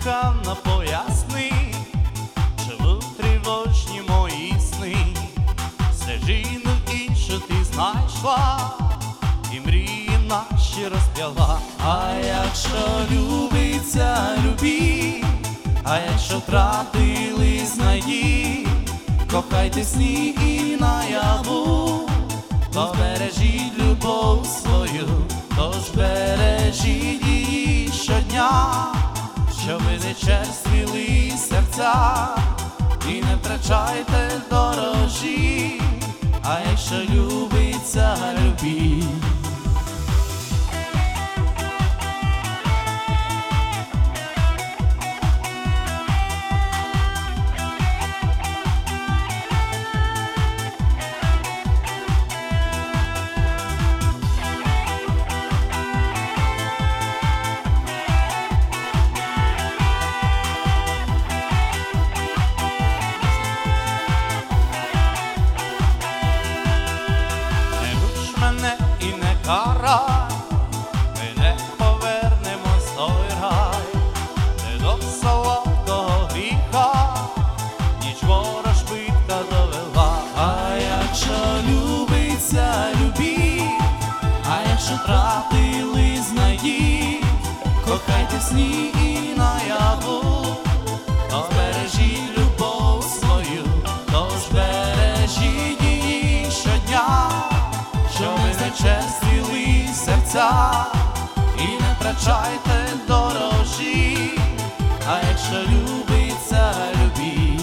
кохана, поясни, чому тривожні мої сни, стежину іншу ти знайшла і мрії наші розп'яла. А якщо любиться, любіть, а якщо втратили, знайдіть, кохайте сні і наяву, то бережіть любов свою, тож бережіть її щодня, щоби не черствіли серця, і не втрачайте дорожі, а якщо любиться, любіть. І не карай, ми не повернемось в той рай, де до солодкого гріха ніч ворожбитка довела. А якщо любиться, любіть, а якщо втратили, знайдіть, кохайте сні і наяву, то бережіть любов свою, тож бережіть її щодня, щоби не черствіли серця, і не втрачайте дорожі, а якщо любиться, любіть.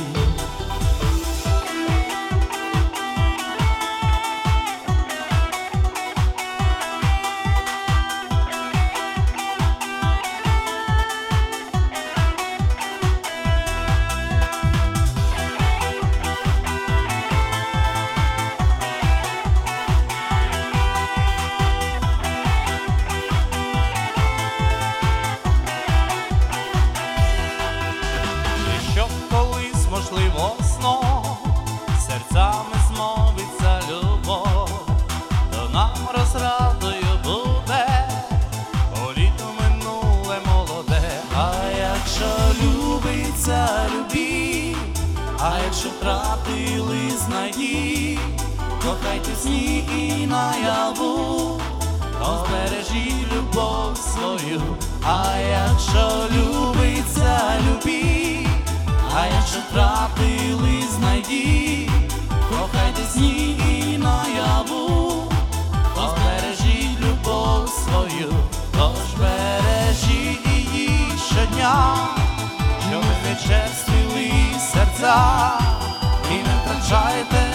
Можливо, знов серцями змовиться любов, то нам розрадою буде у літо минуле молоде. А якщо любиться, любіть, а якщо втратили, знайдіть, кохайте сні і наяву, то збережіть любов свою. А якщо любиться, любіть, а якщо втратили, знайдіть, кохайте сні і наяву, то збережіть любов свою, тож бережіть її щодня, щоб не черствіли серця, і не втрачайте